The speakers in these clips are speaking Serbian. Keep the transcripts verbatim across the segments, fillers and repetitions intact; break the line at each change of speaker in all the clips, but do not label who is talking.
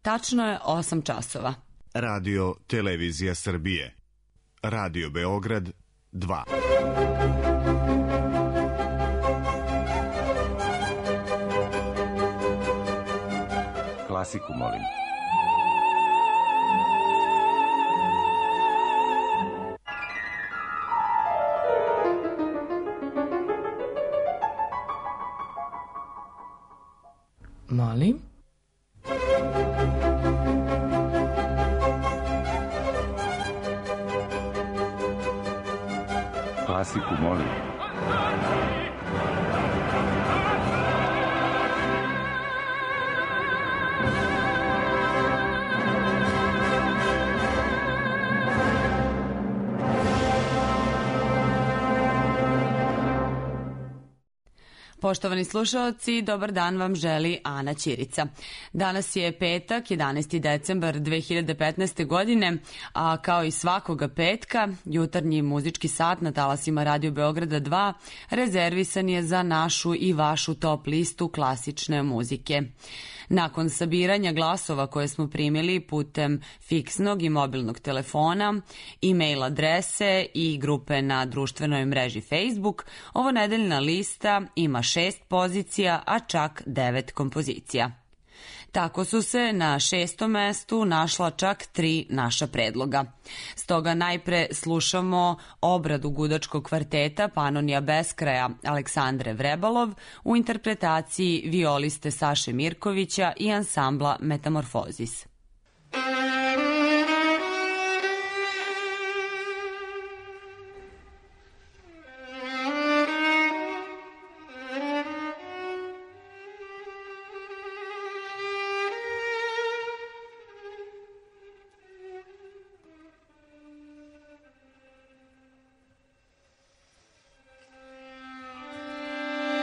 Tačno je osam časova.
Radio Televizija Srbije. Radio Beograd dva.
Klasiku, molim.
Molim?
Klasiku, molim.
Poštovani slušaoci, dobar dan vam želi Ana Ćirica. Danas je petak, jedanaesti decembar dve hiljade petnaeste. godine, a kao i svakoga petka, jutarnji muzički sat na talasima Radio Beograda dva rezervisan je za našu i vašu top listu klasične muzike. Nakon sabiranja glasova koje smo primili putem fiksnog i mobilnog telefona, e-mail adrese i grupe na društvenoj mreži Facebook, ovo nedeljna lista ima šest pozicija, a čak devet kompozicija. Tako su se na šestom mestu našla čak tri naša predloga. Stoga najpre slušamo obradu gudačkog kvarteta Panonija Beskraja Aleksandre Vrebalov u interpretaciji violiste Saše Mirkovića i ansambla Metamorfozis.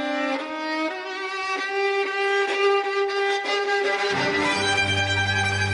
Thank you.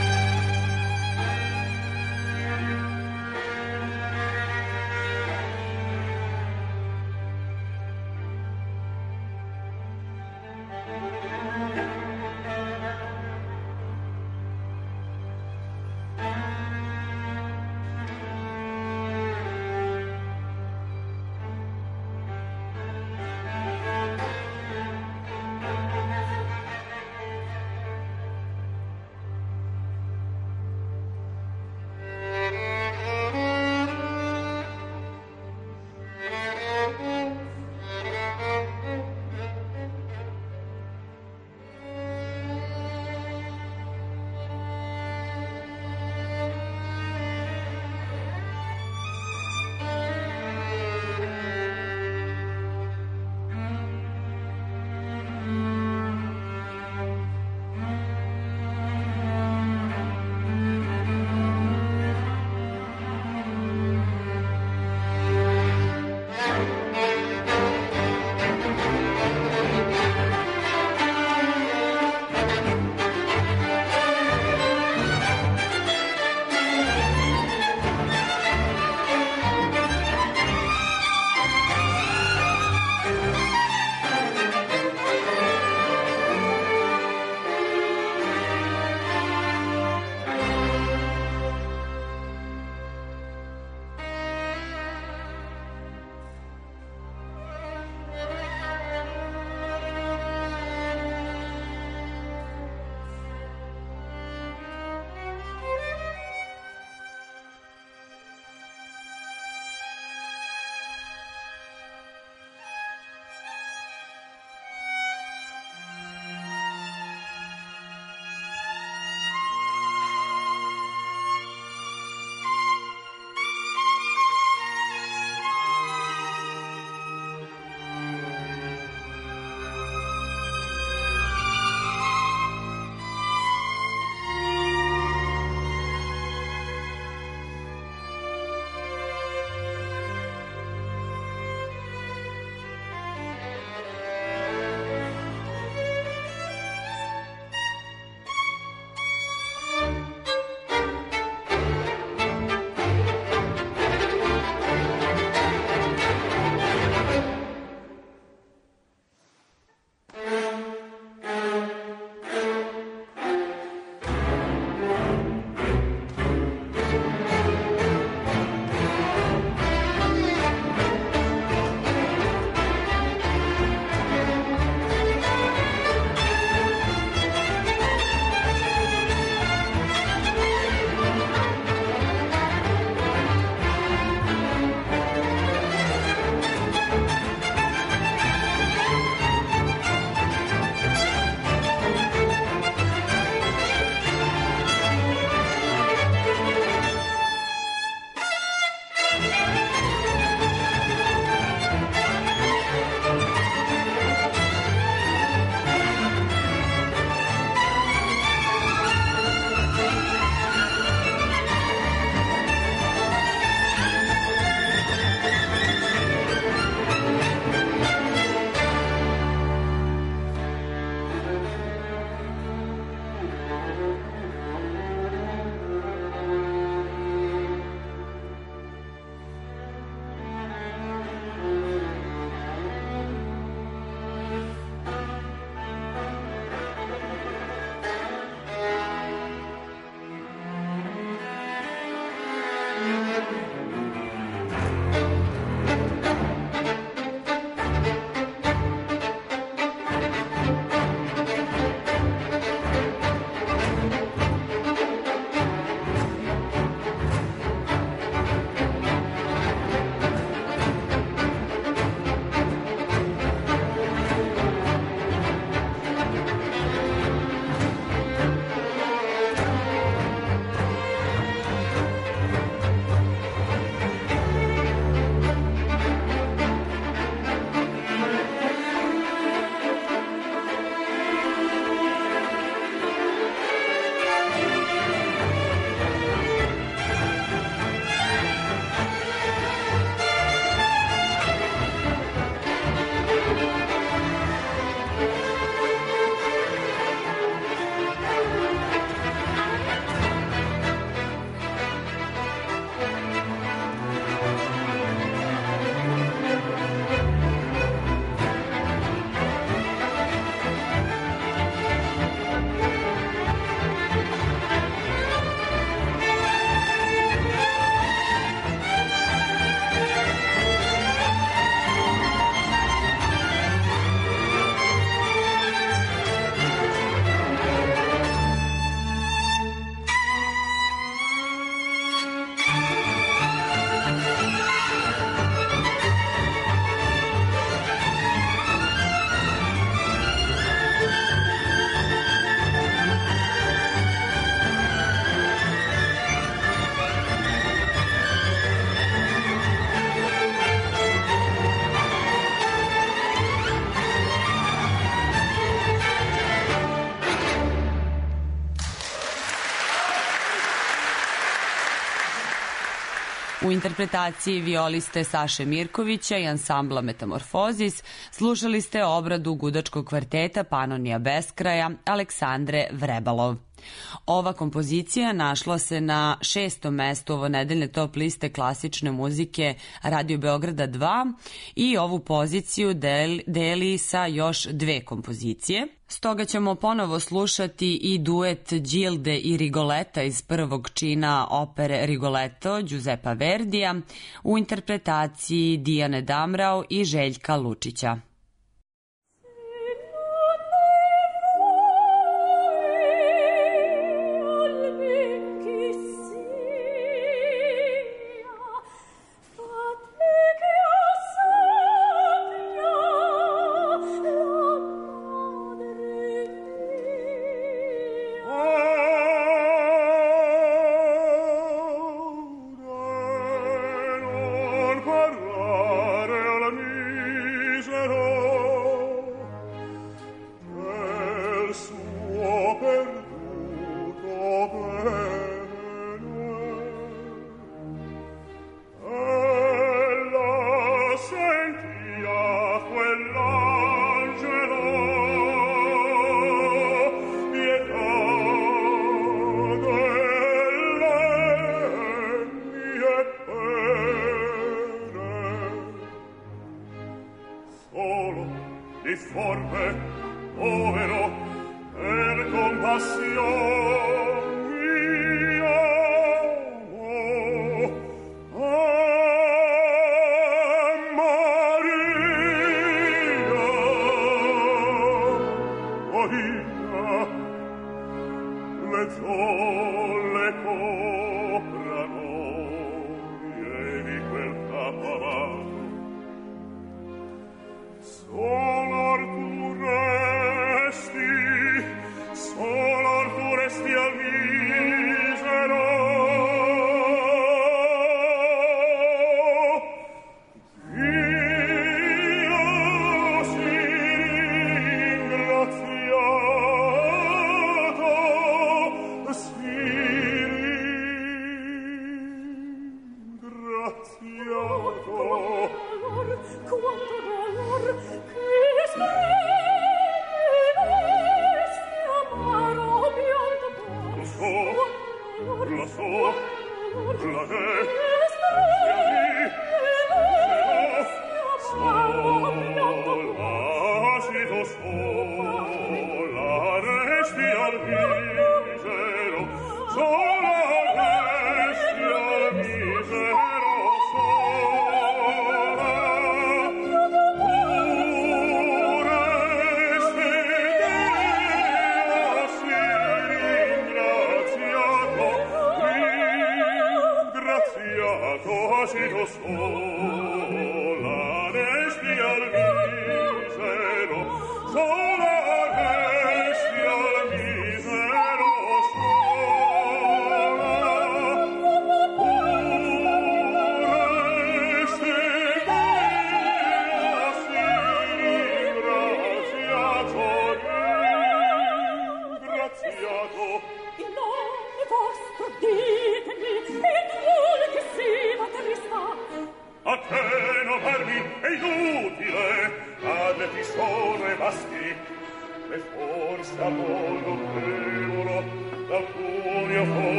U interpretaciji violiste Saše Mirkovića i ansambla Metamorfozis slušali ste obradu gudačkog kvarteta Panonija Beskraja Aleksandre Vrebalov. Ova kompozicija našla se na šestom mestu ovonedeljne top liste klasične muzike Radio Beograda dva i ovu poziciju del, deli sa još dve kompozicije. Stoga ćemo ponovo slušati i duet Gilde i Rigoleta iz prvog čina opere Rigoletto Giuseppa Verdija u interpretaciji Dijane Damrau i Željka Lučića.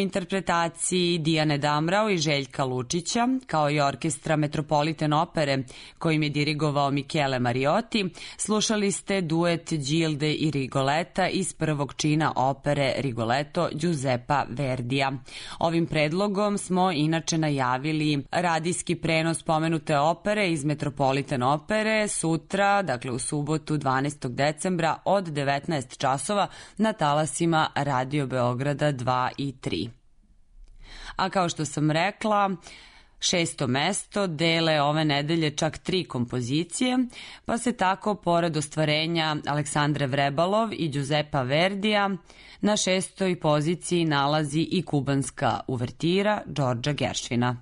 interpretaciji Dijane Damrau i Željka Lučića, kao i orkestra Metropolitan opere kojim je dirigovao Michele Mariotti, slušali ste duet Gilde i Rigoleta iz prvog čina opere Rigoletto Giuseppa Verdija. Ovim predlogom smo inače najavili radijski prenos pomenute opere iz Metropolitan opere sutra, dakle u subotu dvanaestog decembra od devetnaest časova na talasima Radio Beograda dva i tri. A kao što sam rekla, šesto mesto dele ove nedelje čak tri kompozicije, pa se tako, pored ostvarenja Aleksandre Vrebalov i Giuseppa Verdija, na šestoj poziciji nalazi i kubanska uvertira Đorđa Geršvina.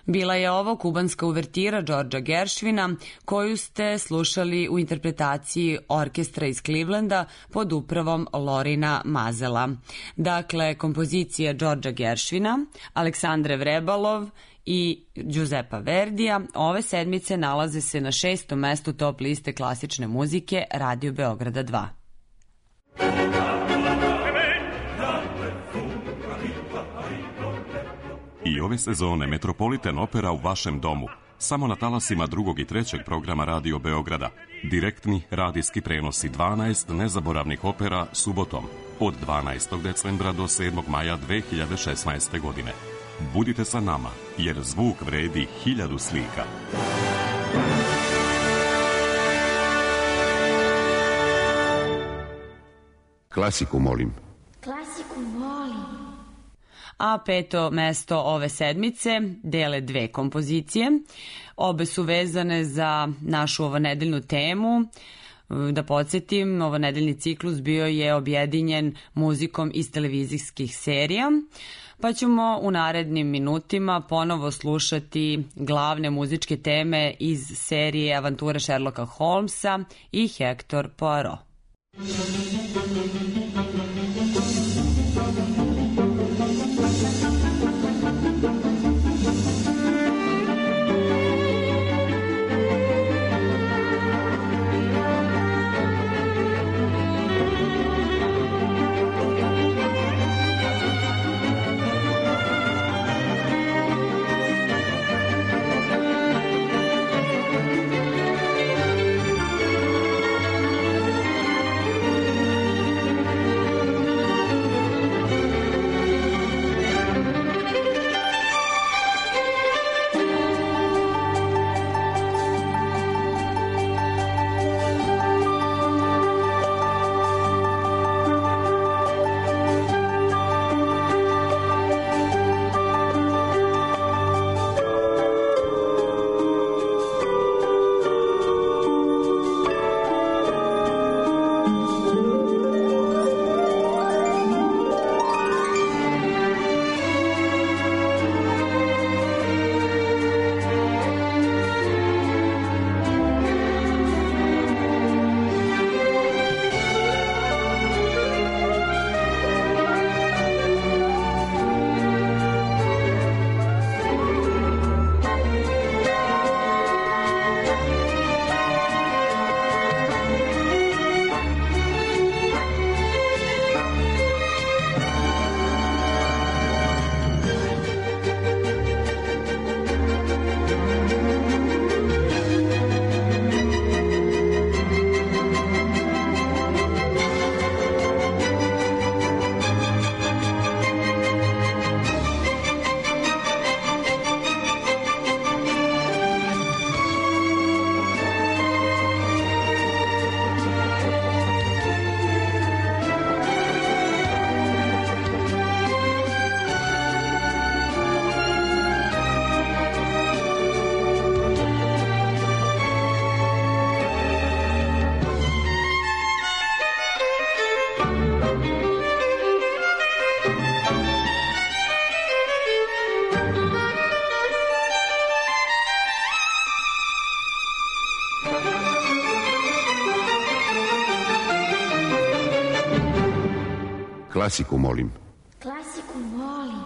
Bila je ovo kubanska uvertira Georgea Gershwina koju ste slušali u interpretaciji orkestra iz Clevelanda pod upravom Lorina Mazela. Dakle, kompozicija Georgea Gershwina, Aleksandre Vrebalov i Giuseppa Verdija ove sedmice nalaze se na šestom mestu top liste klasične muzike Radio Beograda dva.
I ove sezone Metropolitan Opera u vašem domu. Samo na talasima drugog i trećeg programa Radio Beograda. Direktni radijski prenosi dvanaest nezaboravnih opera subotom od dvanaestog decembra do sedmog maja dve hiljade šesnaeste. godine. Budite sa nama, jer zvuk vredi hiljadu slika.
Klasiku molim.
Klasiku molim.
A peto mesto ove sedmice dele dve kompozicije. Obe su vezane za našu ovanedeljnu temu. Da podsjetim, ovanedeljni ciklus bio je objedinjen muzikom iz televizijskih serija, pa ćemo u narednim minutima ponovo slušati glavne muzičke teme iz serije Avanture Sherlocka Holmesa i Hector Poirot.
Klasiku molim.
Klasiku molim.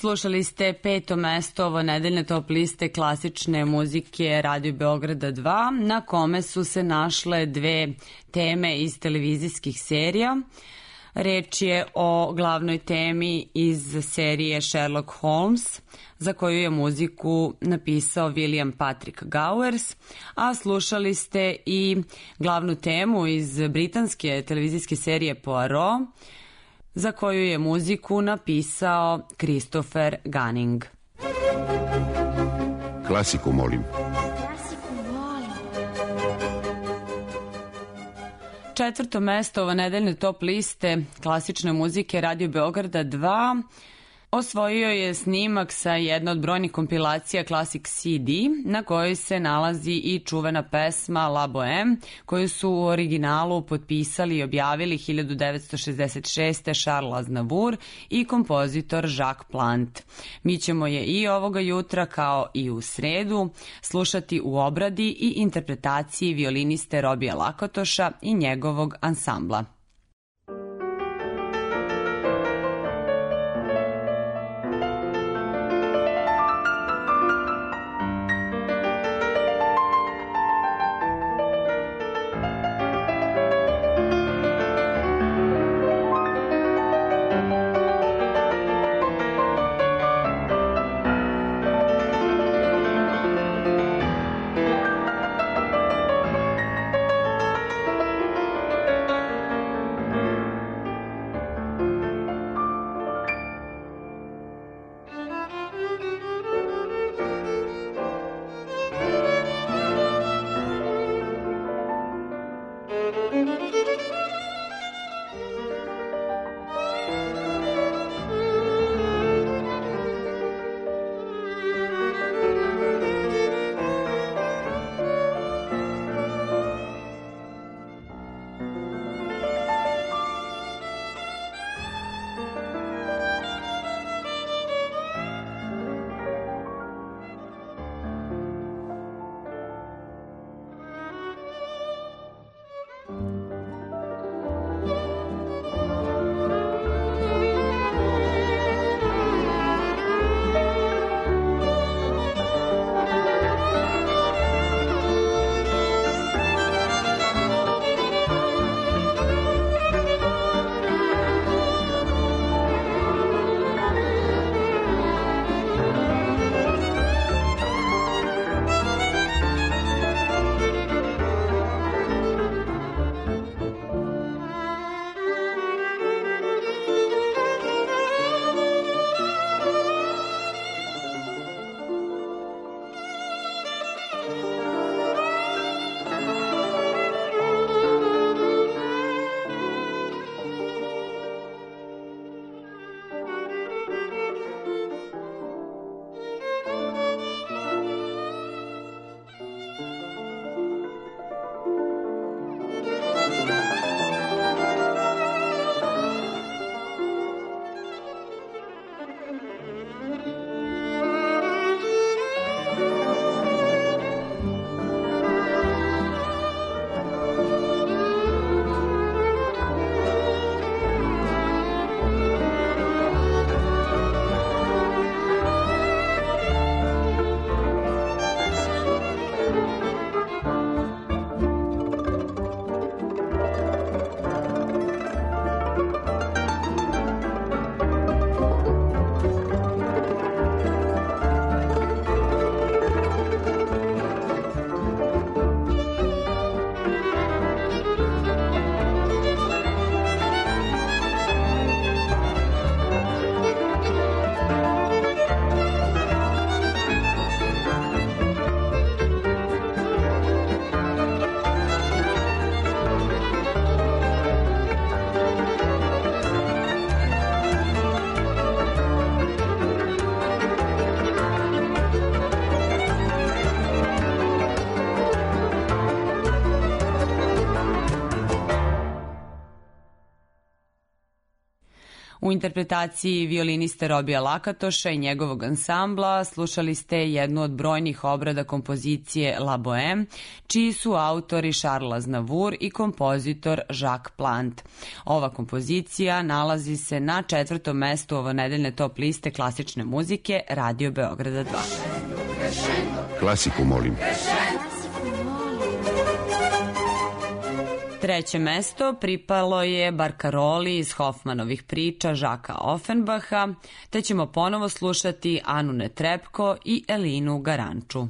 Slušali ste peto mesto ovo nedeljne top liste klasične muzike Radio Beograda dva, na kome su se našle dve teme iz televizijskih serija. Reč je o glavnoj temi iz serije Sherlock Holmes, za koju je muziku napisao William Patrick Gowers, a slušali ste i glavnu temu iz britanske televizijske serije Poirot, za koju je muziku napisao Christopher Gunning.
Klasiku molim.
Klasiku volim.
Četvrto mesto ovo nedeljne top liste klasične muzike Radio Beograda dva osvojio je snimak sa jedne od brojnih kompilacija Classic C D, na kojoj se nalazi i čuvena pesma La Boheme, koju su u originalu potpisali i objavili hiljadu devetsto šezdeset šeste. Charles Aznavour i kompozitor Jacques Plant. Mi ćemo je i ovoga jutra, kao i u sredu, slušati u obradi i interpretaciji violiniste Robija Lakatoša i njegovog ansambla.
Klasiku
U interpretaciji violiniste Robija Lakatoša i njegovog ansambla slušali ste jednu od brojnih obrada kompozicije La Bohème, čiji su autori Charles Aznavour i kompozitor Jacques Plant. Ova kompozicija nalazi se na četvrtom mestu ovonedeljne top liste klasične muzike Radio Beograda dva.
Klasiku molim.
Treće mesto pripalo je Barkaroli iz Hoffmanovih priča Žaka Offenbacha, te ćemo ponovo slušati Anu Netrebko i Elinu Garanču.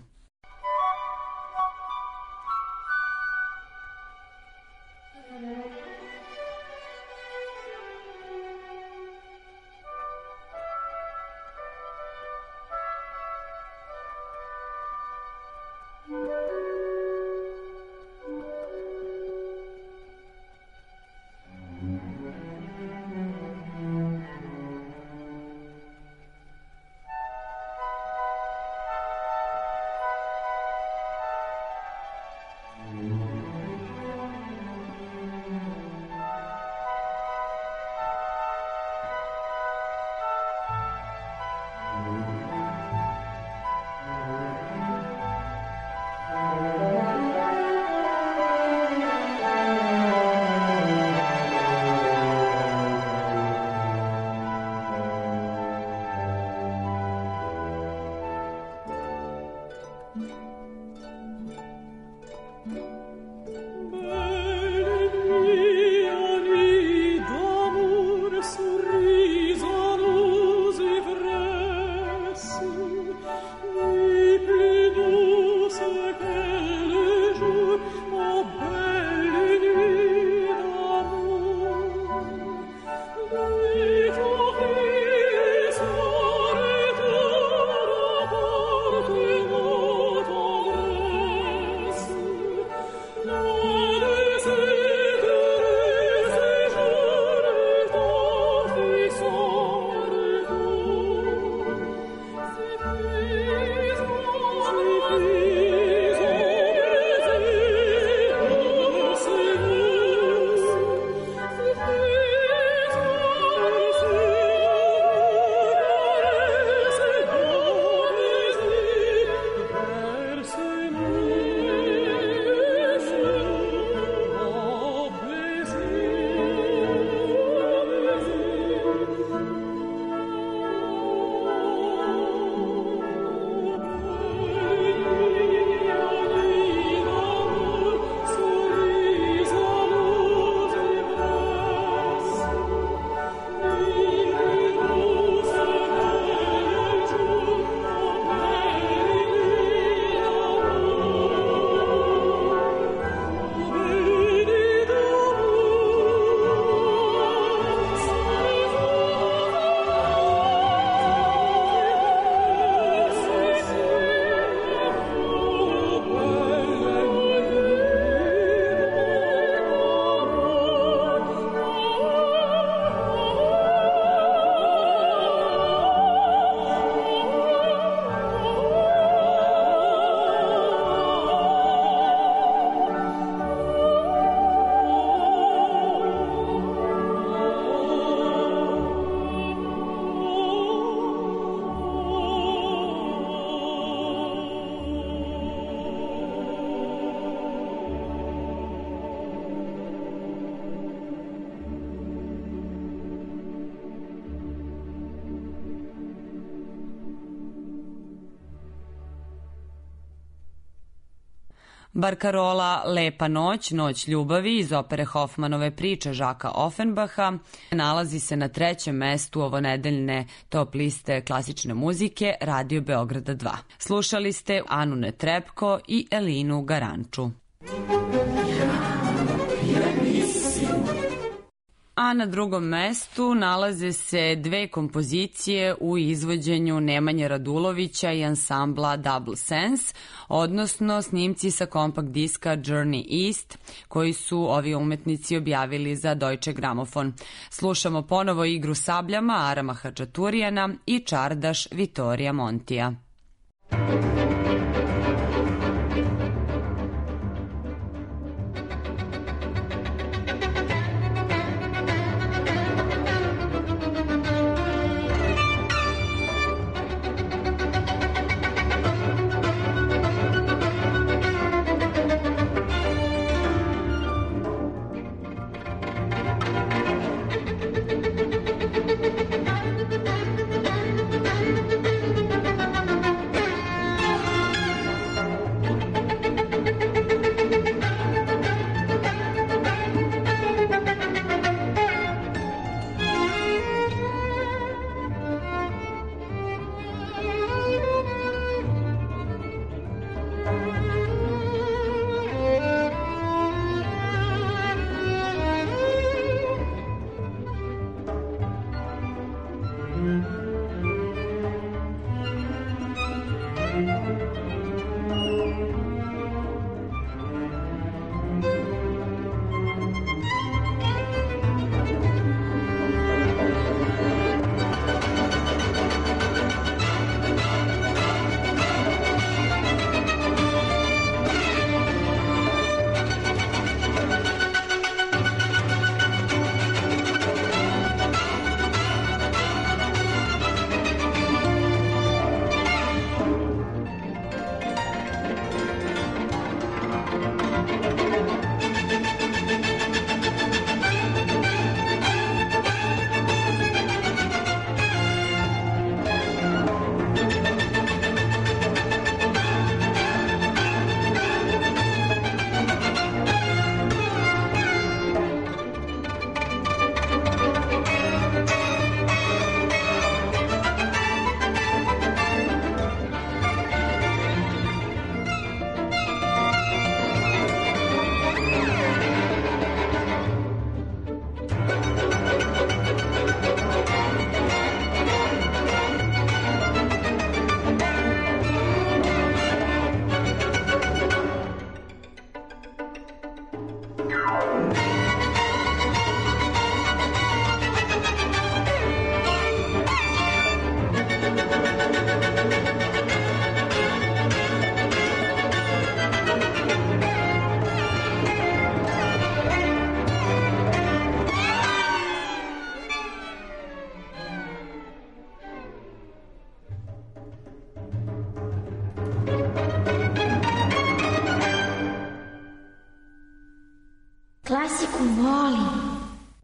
Barkarola Lepa noć, noć ljubavi iz opere Hoffmanove priče Žaka Offenbacha nalazi se na trećem mestu ovonedeljne top liste klasične muzike Radio Beograda dva. Slušali ste Anu Netrebko i Elinu Garanču. A na drugom mestu nalaze se dve kompozicije u izvođenju Nemanje Radulovića i ansambla Double Sense, odnosno snimci sa kompakt diska Journey East, koji su ovi umetnici objavili za Deutsche Grammophon. Slušamo ponovo igru sabljama Arama Hadžaturijana i čardaš Vittorija Montija.
Klasiku volim.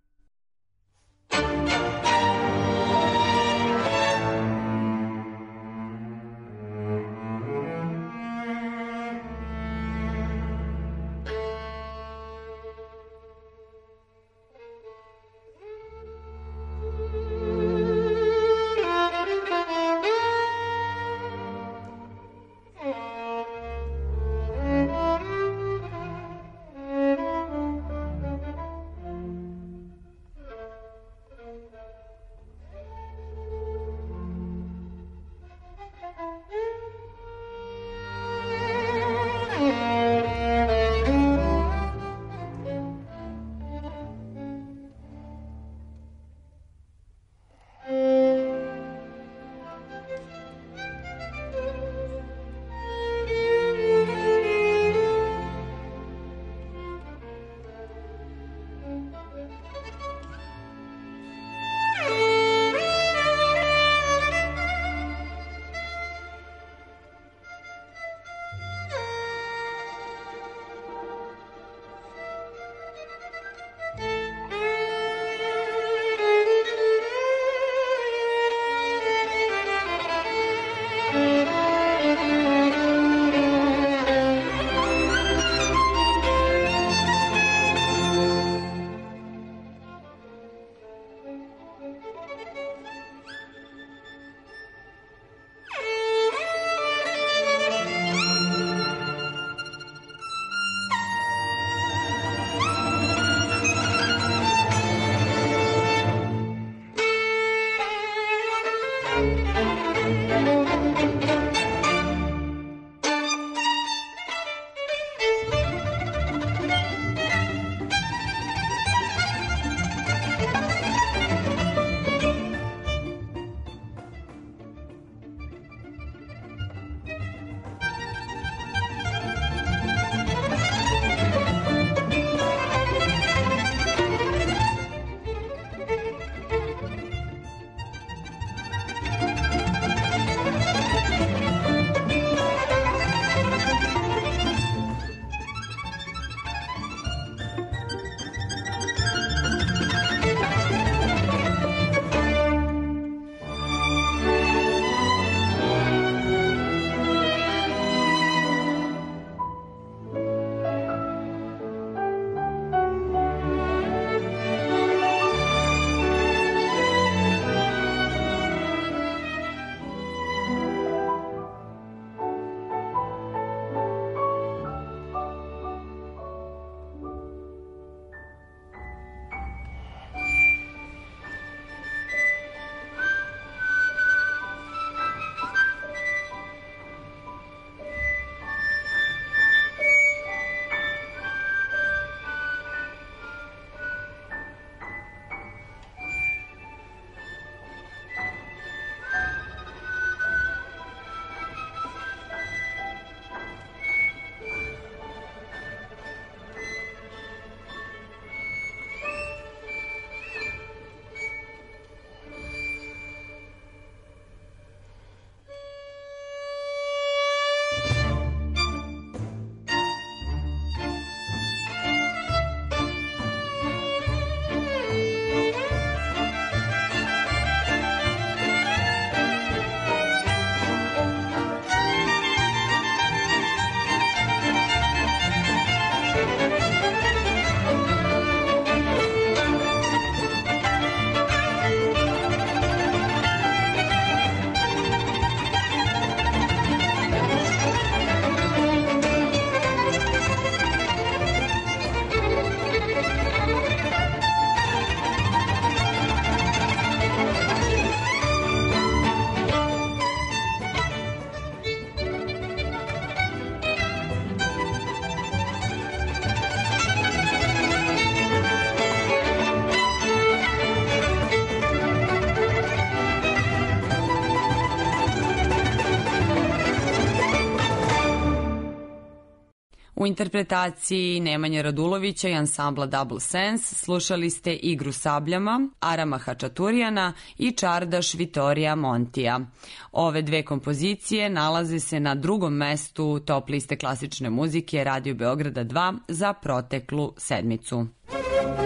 U interpretaciji Nemanje Radulovića i ansambla Double Sense slušali ste Igru sabljama Arama Hačaturijana i Čardaš Vitorija Montija. Ove dve kompozicije nalaze se na drugom mestu top liste klasične muzike Radio Beograda dva za proteklu sedmicu.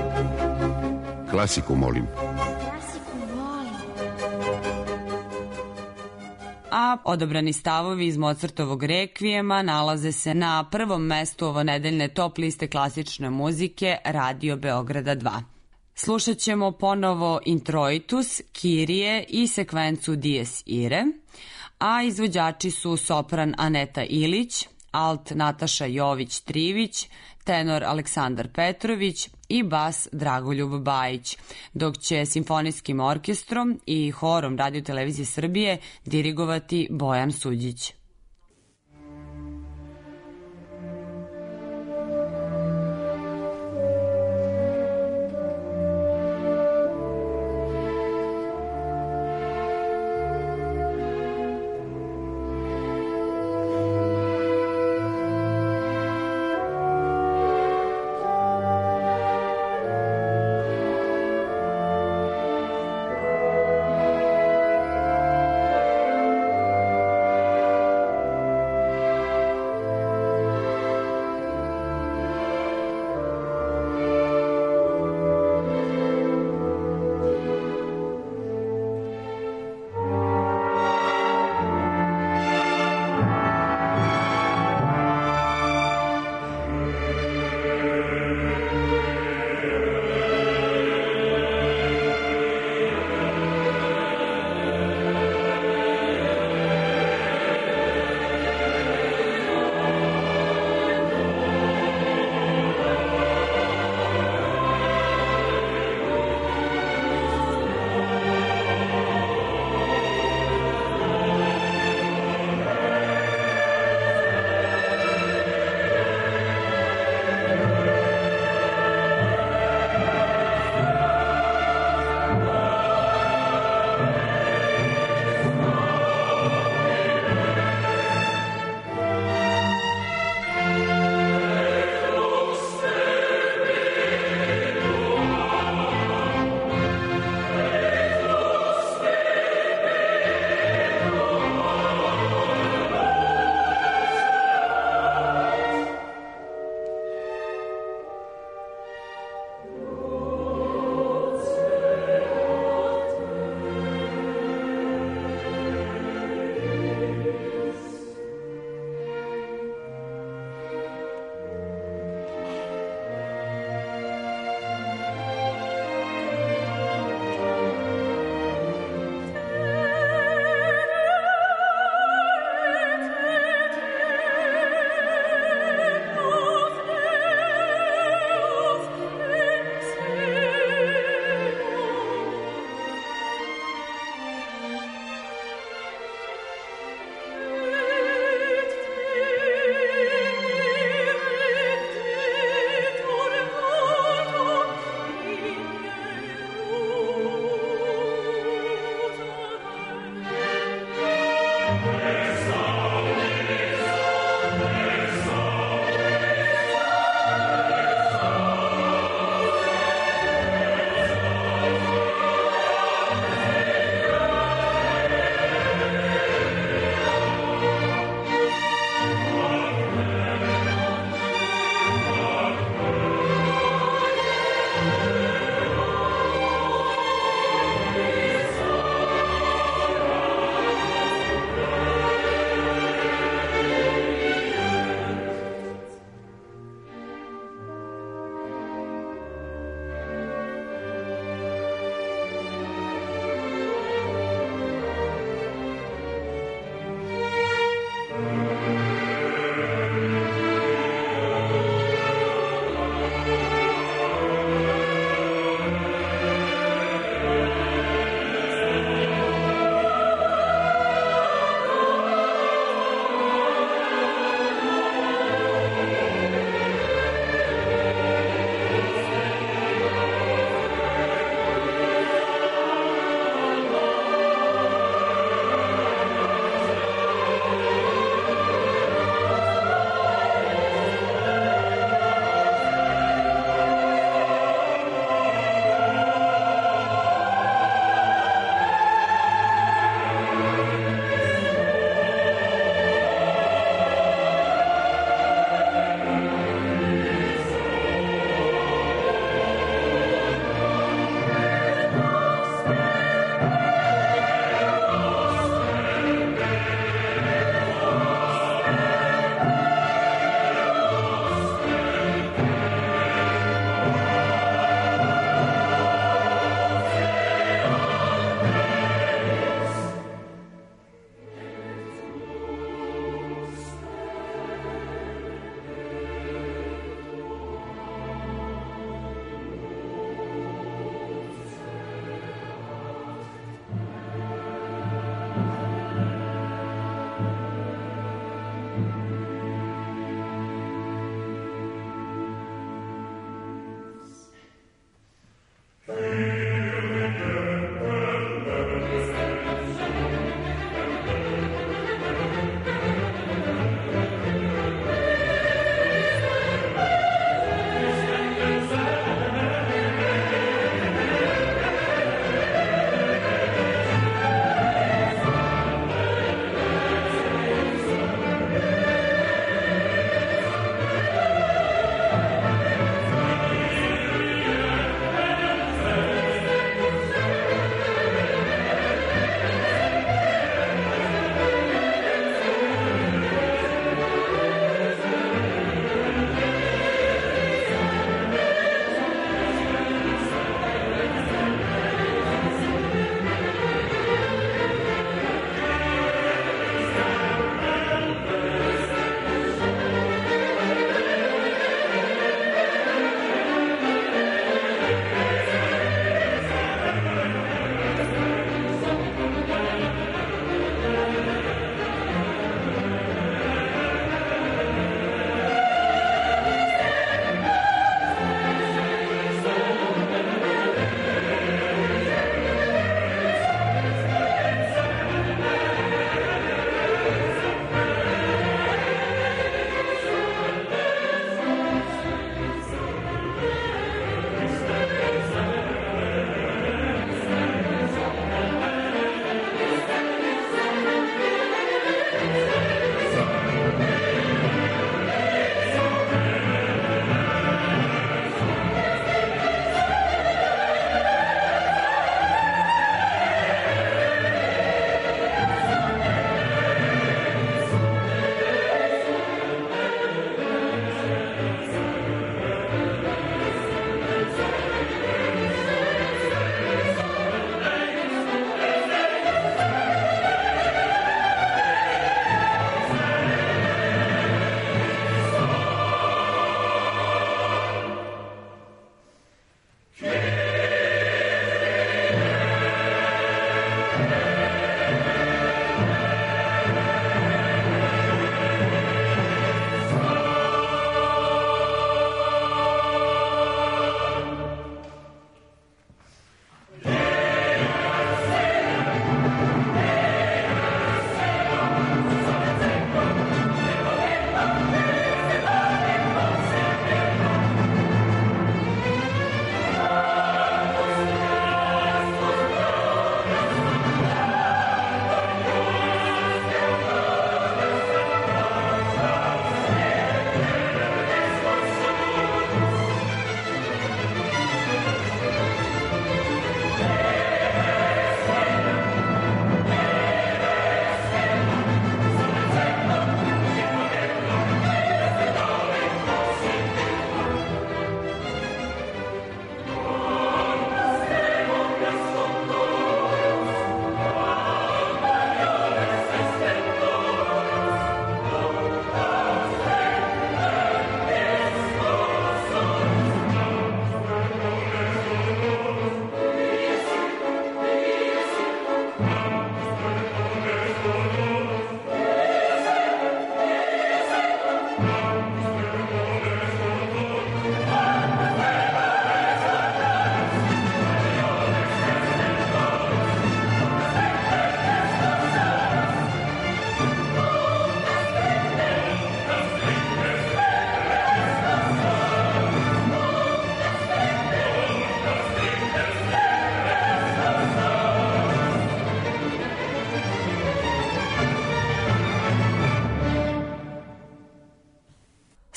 Klasiku molim.
Klasiku volim.
A odabrani stavovi iz Mozartovog rekvijema nalaze se na prvom mestu ovonedeljne top liste klasične muzike Radio Beograda dva. Slušat ćemo ponovo Introitus, Kirije i sekvencu Dies Irae, a izvođači su sopran Aneta Ilić, alt Nataša Jović-Trivić, tenor Aleksandar Petrović i bas Dragoljub Bajić, dok će simfonijskim orkestrom i horom Radio Televizije Srbije dirigovati Bojan Suđić.
Klasiku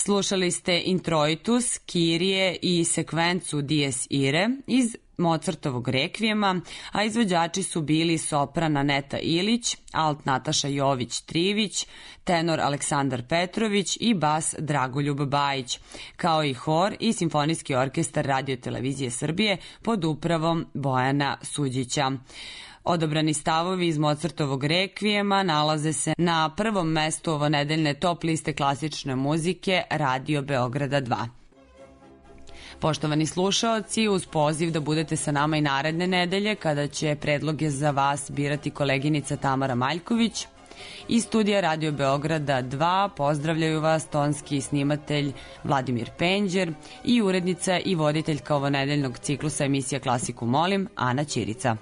Slušali ste Introitus, Kirije i sekvencu Dies Irae iz Mozartovog rekvijema, a izvođači su bili sopran Aneta Ilić, alt Nataša Jović-Trivić, tenor Aleksandar Petrović i bas Dragoljub Bajić, kao i hor i simfonijski orkestar Radio Televizije Srbije pod upravom Bojana Suđića. Odabrani stavovi iz Mozartovog rekvijema nalaze se na prvom mestu ovonedeljne top liste klasične muzike Radio Beograda dva. Poštovani slušaoci, uz poziv da budete sa nama i naredne nedelje, kada će predloge za vas birati koleginica Tamara Maljković, iz studija Radio Beograda dva pozdravljaju vas tonski snimatelj Vladimir Penđer i urednica i voditeljka ovonedeljnog ciklusa emisija Klasiku molim, Ana Ćirica.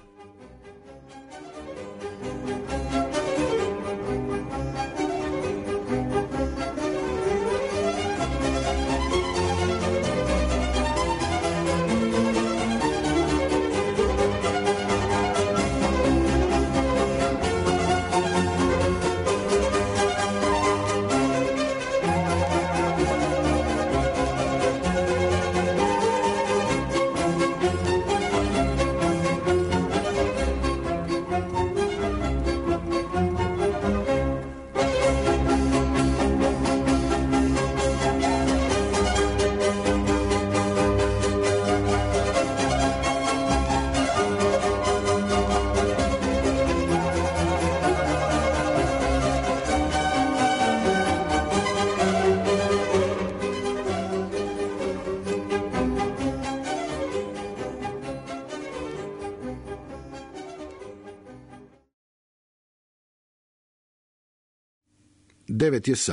devet je sati.